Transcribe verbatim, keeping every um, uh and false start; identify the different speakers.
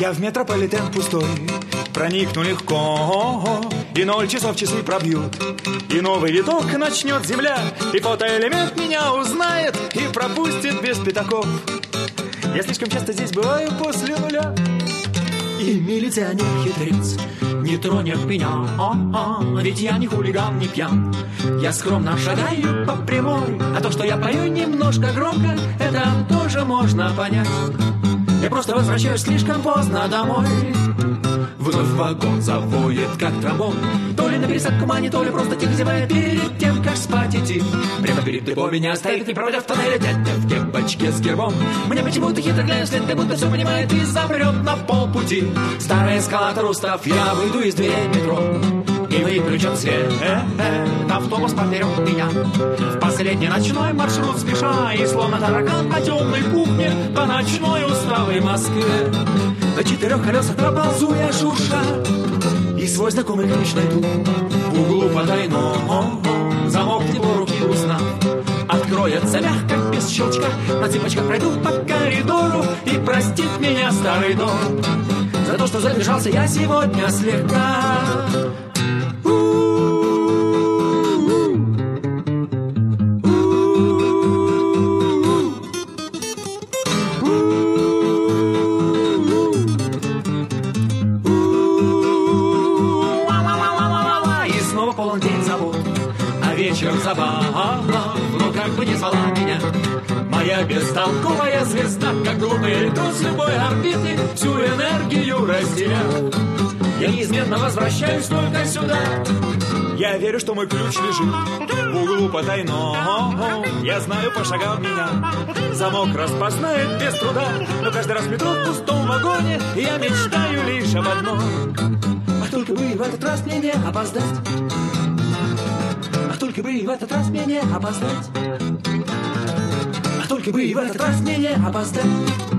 Speaker 1: Я в метрополитен пустой проникну легко, и ноль часов часы пробьют, и новый виток начнет земля, и фотоэлемент меня узнает и пропустит без пятаков. Я слишком часто здесь бываю после нуля.
Speaker 2: И милиционер хитрец не тронет меня, а-а, ведь я не хулиган, не пьян. Я скромно шагаю по прямой, а то, что я пою немножко громко, это тоже можно понять. Я просто возвращаюсь слишком поздно домой. Вновь вагон завоет, как тромбон. То ли на пересадку мани, то ли просто тихо зевая перед тем, как спать идти. Прямо перед депо меня стоит и проводят в тоннеле дядя в кепочке с гербом. Мне почему-то хитро глядя вслед, как будто все понимает и замрет на полпути. Старый эскалатор устав, я выйду из дверей метро и выключен свет. Э-э, автобус поперед меня в последний ночной маршрут спеша, и словно таракан по темной кухне по ночной усталой Москве. На четырех колесах проползу я шурша, и свой знакомый ключ найду в углу потайного. Замок тепло руки узнав откроется мягко, без щелчка. На цепочках пройду по коридору, и простит меня старый дом за то, что задержался я сегодня слегка. Вечер забава, но как бы не звала меня моя бестолковая звезда, как глупый электрон с любой орбиты всю энергию разделял. Я неизменно возвращаюсь только сюда.
Speaker 1: Я верю, что мой ключ лежит в углу потайного. Я знаю по шагам меня замок распознает без труда, но каждый раз в метро в пустом вагоне я мечтаю лишь об одном:
Speaker 2: а только бы в этот раз мне не опоздать. А только бы в этот раз мне не опоздать. А только бы в этот раз мне не опоздать.